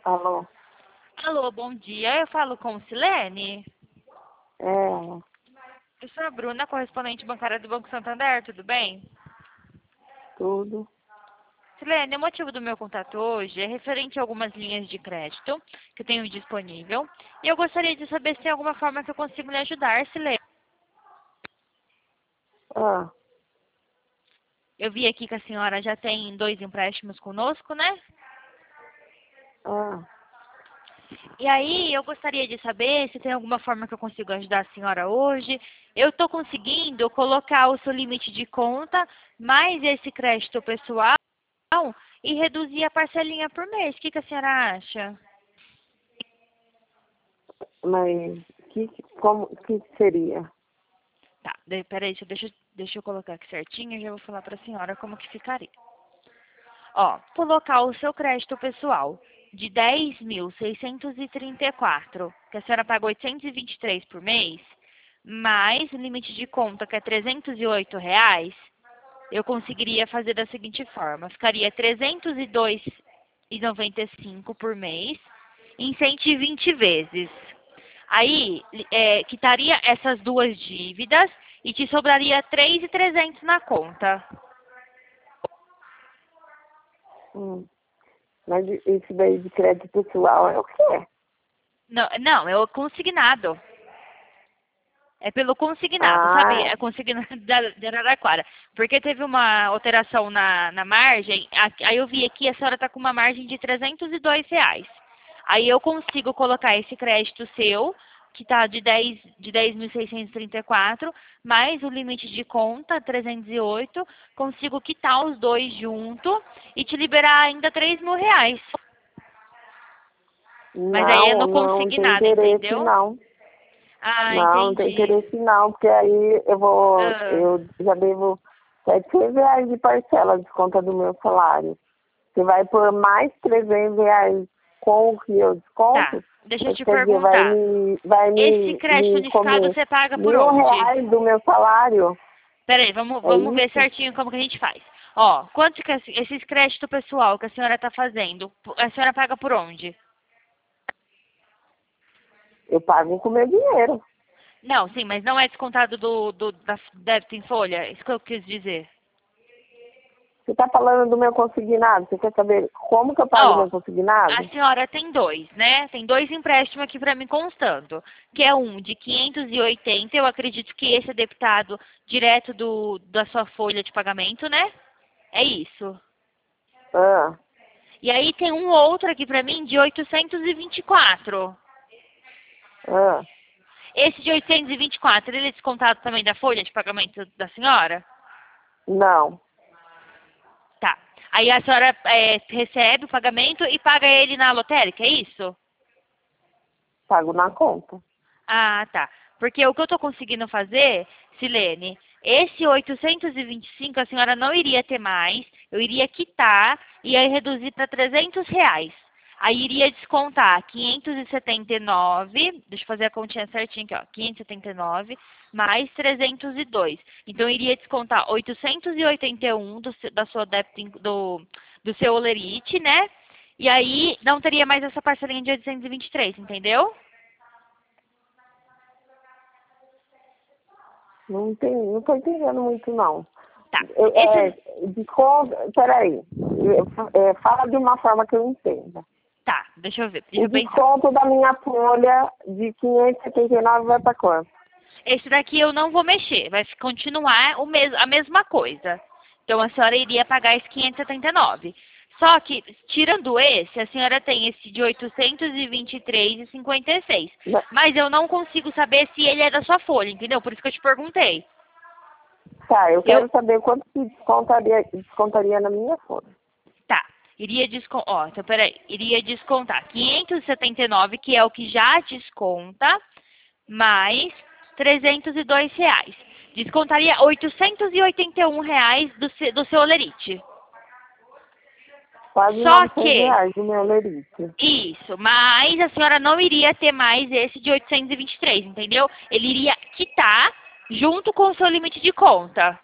Alô? Alô, bom dia. Eu falo com Silene. É, Eu sou a Bruna, correspondente bancária do Banco Santander, tudo bem? tudo. Silene, o motivo do meu contato hoje é referente a algumas linhas de crédito que eu tenho disponível. E eu gostaria de saber se tem alguma forma que eu consigo lhe ajudar, Silene. Ah, Eu vi aqui que a senhora já tem 2 empréstimos conosco, né? ah. E aí, eu gostaria de saber se tem alguma forma que eu consigo ajudar a senhora hoje. Eu estou conseguindo colocar o seu limite de conta, mais esse crédito pessoal e reduzir a parcelinha por mês. O que a senhora acha? Mas que seria? Tá, peraí, deixa eu colocar aqui certinho e já vou falar para a senhora como que ficaria. Ó, colocar o seu crédito pessoal de 10.634, que a senhora paga 823 por mês, mais o limite de conta, que é R$ 308, eu conseguiria fazer da seguinte forma. Ficaria 302,95 por mês em 120 vezes. Aí, quitaria essas duas dívidas e te sobraria 3.300 na conta. Hum. Mas isso daí de crédito pessoal é o quê? Não, não, é o consignado. É pelo consignado, sabe? Ah, É consignado de Araraquara. Porque teve uma alteração na margem, aí eu vi aqui a senhora está com uma margem de R$ 302. Aí eu consigo colocar esse crédito seu, que está de 10.634, mais o limite de conta, 308, consigo quitar os dois junto e te liberar ainda R$ 3.000. Mas aí é não, no não tem consignado, interesse entendeu? não. Ah, Não, não tem entendi. interesse não, porque aí Ah. eu já devo R$ 700 de parcela de conta do meu salário. Você vai por mais R$ 300 com o que eu Tá, desconto, deixa eu isso te quer dizer, perguntar. vai Esse crédito me unificado comer você paga por onde? R$ 1.000 do meu salário. Peraí, É vamos ver isso? certinho como que a gente faz. Ó, quanto que esses créditos pessoal que a senhora está fazendo, a senhora paga por onde? Eu pago com meu dinheiro. Não, sim, mas não é descontado da débito em folha, isso que eu quis dizer. Você está falando do meu consignado? Você quer saber como que eu pago Ó, meu a consignado? senhora tem dois, né? Tem dois empréstimos aqui para mim constando, que é um de 580, eu acredito que esse é debitado direto da sua folha de pagamento, né? É isso. Ah, E aí tem um outro aqui pra mim de 824. ah, Esse de 824, ele é descontado também da folha de pagamento da senhora? não, Tá. Aí a senhora recebe o pagamento e paga ele na lotérica, é isso? pago na conta. Ah, tá. Porque o que eu tô conseguindo fazer, Silene, esse 825 a senhora não iria ter mais, eu iria quitar e aí reduzir para R$ 300. Aí iria descontar 579, deixa eu fazer a continha certinha aqui, ó, 579 mais 302. Então iria descontar 881 da sua débito do seu olerite, né? E aí não teria mais essa parcelinha de 823, entendeu? Não tô entendendo muito, não. Tá. Esse, De conta, peraí, fala de uma forma que eu entenda. tá, deixa O eu pensar. desconto da minha folha de 579 vai para quanto? Esse daqui eu não vou mexer, vai continuar a mesma coisa. Então a senhora iria pagar esse 579. Só que, tirando esse, a senhora tem esse de 823,56. Né? Mas eu não consigo saber se ele é da sua folha, entendeu? Por isso que eu te perguntei. Tá, eu Eu, quero saber quanto que descontaria na minha folha. tá, iria descontar, ó, então peraí, iria descontar 579, que é o que já desconta, mais R$ 302. Descontaria R$ 881 do seu olerite. Quase Só que, R$ 900 do meu lerite. isso, mas a senhora não iria ter mais esse de 823, entendeu? Ele iria quitar junto com o seu limite de conta.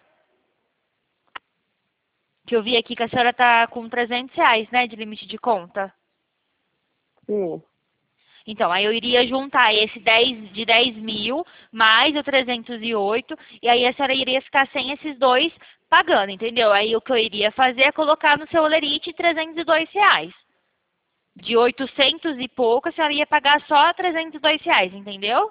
Que eu vi aqui que a senhora tá com R$ 300, né, de limite de conta. Sim. Então, aí eu iria juntar esse 10 de 10 mil mais o 308 e aí a senhora iria ficar sem esses dois pagando, entendeu? Aí o que eu iria fazer é colocar no seu Olerite R$ 302. De 800 e pouco, a senhora ia pagar só R$ 302, entendeu?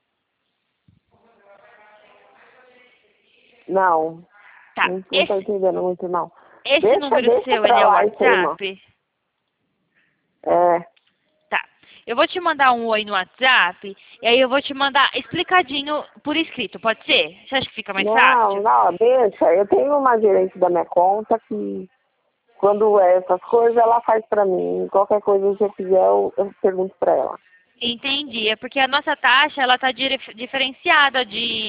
Não. Tá. Não tô entendendo muito, não. Esse número Deixa seu, ele pra é o lá isso aí, irmão. WhatsApp? É. Tá. Eu vou te mandar um oi no WhatsApp e aí eu vou te mandar explicadinho por escrito, pode ser? Você acha que fica mais fácil? Não, deixa. Eu tenho uma gerente da minha conta que, quando é essas coisas, ela faz pra mim. Qualquer coisa que eu quiser, eu pergunto pra ela. Entendi. É porque a nossa taxa, ela tá diferenciada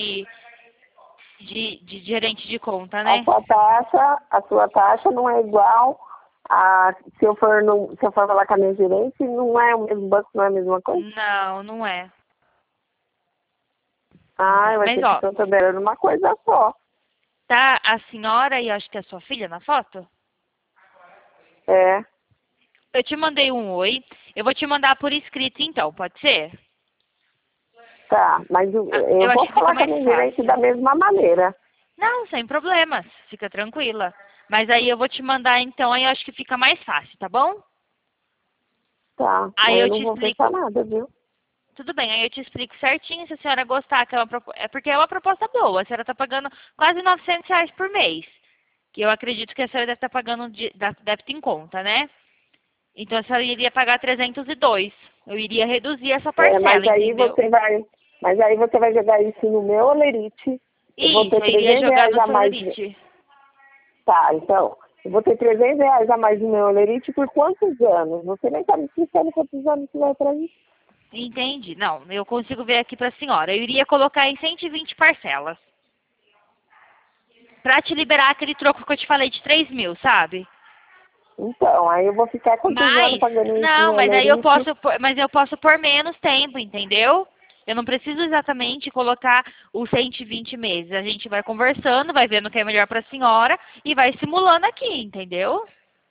de gerente de conta, né? A sua taxa não é igual a, se eu for falar com a minha gerente, não é o mesmo banco, não é a mesma coisa? Não, não é. Ah, vai Mas, ter que ó, estar trabalhando uma coisa só. tá a senhora e acho que a sua filha na foto? É, Eu te mandei um oi. Eu vou te mandar por escrito, então, pode ser? tá. Mas eu Eu acho vou que fica falar com a mais minha gerente da fácil. mesma maneira. Não, sem problemas. Fica tranquila. Mas aí eu vou te mandar, então, aí eu acho que fica mais fácil, tá bom? Tá, Aí mas eu eu não te vou fechar explico. nada, viu? Tudo bem, aí eu te explico certinho se a senhora gostar, que é é porque é uma proposta boa. A senhora tá pagando quase R$ 900 por mês. Que eu acredito que a senhora deve estar pagando deve ter em conta, né? Então a senhora iria pagar 302. Eu iria reduzir essa É, parcela, entendeu? mas aí você vai jogar isso no meu Olerite. Eu vou ter Isso, eu iria 300 jogar reais no a seu mais. Lerite. Tá, então, eu vou ter 300 reais a mais no meu Olerite por quantos anos? Você nem tá me explicando quantos anos que vai pra isso. Entendi. Não, eu consigo ver aqui pra senhora. Eu iria colocar em 120 parcelas. Pra te liberar aquele troco que eu te falei de 3 mil, sabe? Então, aí eu vou ficar quantos anos Mas, pagando isso no não, meu mas aí eu Olerite? posso, mas eu posso por menos tempo, entendeu? Eu não preciso exatamente colocar os 120 meses. A gente vai conversando, vai vendo o que é melhor pra senhora e vai simulando aqui, entendeu?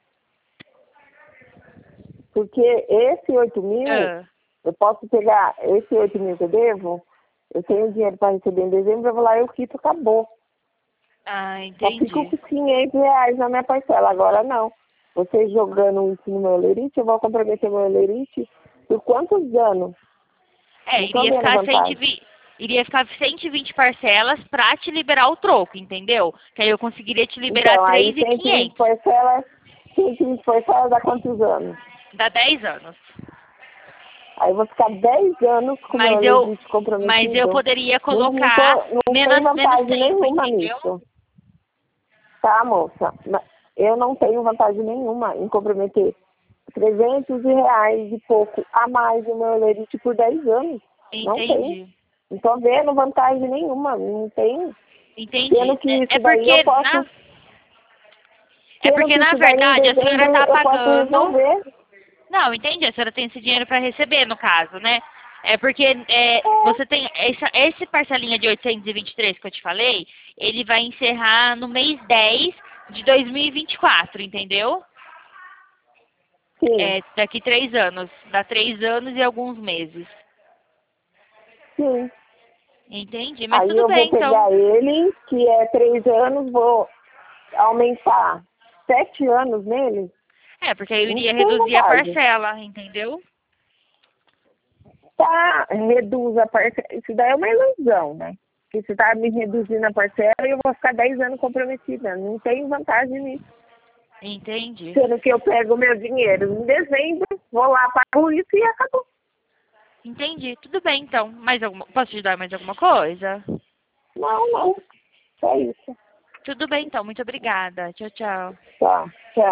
Porque esse 8.000, Ah, eu posso pegar esse 8.000 que eu devo, eu tenho dinheiro para receber em dezembro, eu vou lá e eu quito, acabou. Só fico entendi. com 500 reais na minha parcela. Agora não. Você jogando isso no meu Olerite, eu vou comprometer meu Olerite por quantos anos? É, Não tô vendo vantagem. iria ficar 120 parcelas pra te liberar o troco, entendeu? Que aí eu conseguiria te liberar Então, aí 3.500. 120 parcelas dá quantos anos? Dá 10 anos. Aí eu vou ficar 10 anos com o meu Olerite Mas eu comprometido. poderia colocar Não tem menos vantagem tempo, nenhuma entendeu? nisso. Tá, moça? Eu não tenho vantagem nenhuma em comprometer 300 reais e pouco a mais no meu Olerite por 10 anos. Não tem. Entendi. Não tô vendo vantagem nenhuma. Não tem. Entendi. Sendo que isso daí eu posso. É Sendo porque que na isso daí em verdade a senhora dezembro está eu posso pagando. resolver. Não, entendi. A senhora tem esse dinheiro para receber, no caso, né? É porque você tem esse parcelinha de 823 que eu te falei, ele vai encerrar no mês 10 de 2024, entendeu? Sim, É, daqui 3 anos. Dá 3 anos e alguns meses. sim. Entendi, mas Aí tudo eu vou bem, então. pegar ele, que é 3 anos, vou aumentar 7 anos nele. É, porque aí eu Não iria tem reduzir a vantagem. parcela, entendeu? Tá, reduz a parcela. Isso daí é uma ilusão, né? Porque você tá me reduzindo a parcela e eu vou ficar 10 anos comprometida. Não tem vantagem nisso. Entendi. Sendo que eu pego o meu dinheiro em dezembro, vou lá, pago isso e acabou. Entendi. Tudo bem, então. Posso te dar mais alguma coisa? Não, não. Só isso. Tudo bem, então. Muito obrigada. Tchau, tchau. Tá, tchau.